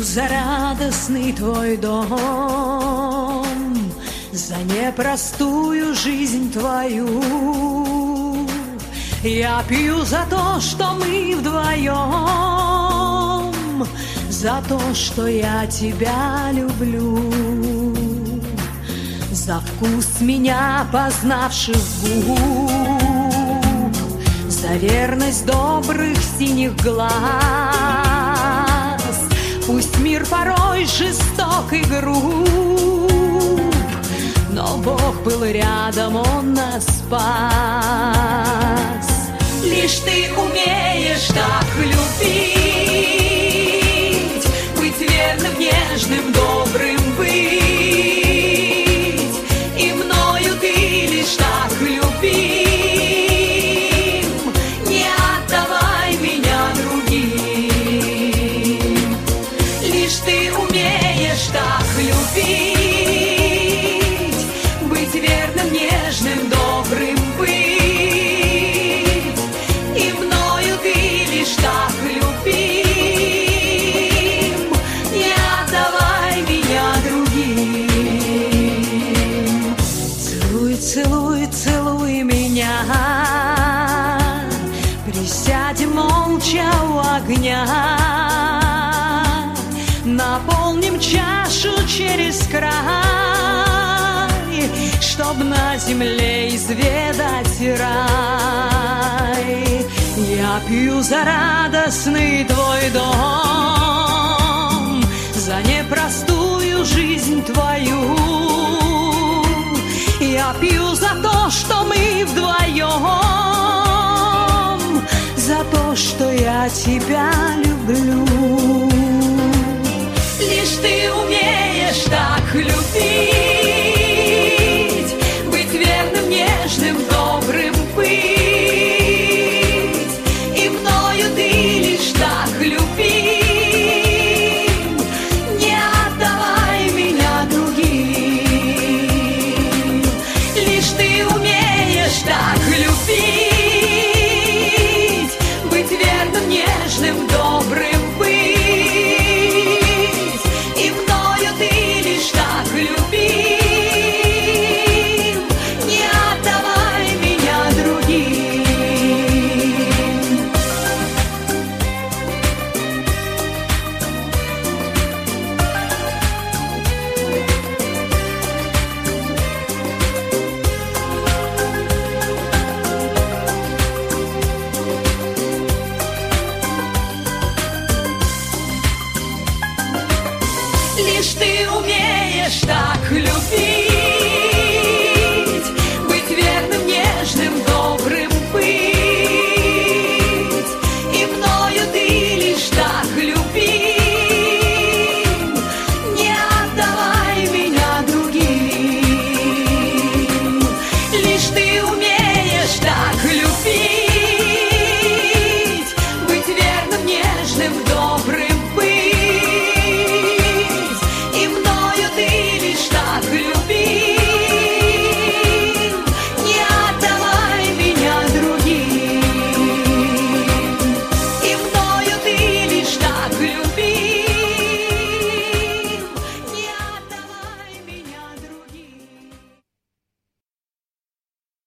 за радостный твой дом, за непростую жизнь твою. Я пью за то, что мы вдвоем, за то, что я тебя люблю, за вкус меня познавших губ, за верность добрых синих глаз. Пусть мир порой жесток и груб, но Бог был рядом, Он нас спас. Лишь ты умеешь так любить, быть верным, нежным, добрым быть, и мною ты лишь так любим, не отдавай меня другим. Лишь ты умеешь так любить, быть верным, нежным, добрым быть, и мною ты лишь так любим, не отдавай меня другим. Целуй, целуй, целуй меня, присядем молча у огня, наполним чашу через край, чтоб на земле изведать рай. Я пью за радостный твой дом, за непростую жизнь твою. Я пью за то, что мы вдвоем, за то, что я тебя люблю. Лишь ты умеешь так любить, быть верным, нежным, добрым быть, и мною ты лишь так любим, не отдавай меня другим. Лишь ты умеешь так любить, быть верным, нежным, добрым быть, и мною ты лишь так любим, не отдавай меня другим. Лишь ты умеешь так любить,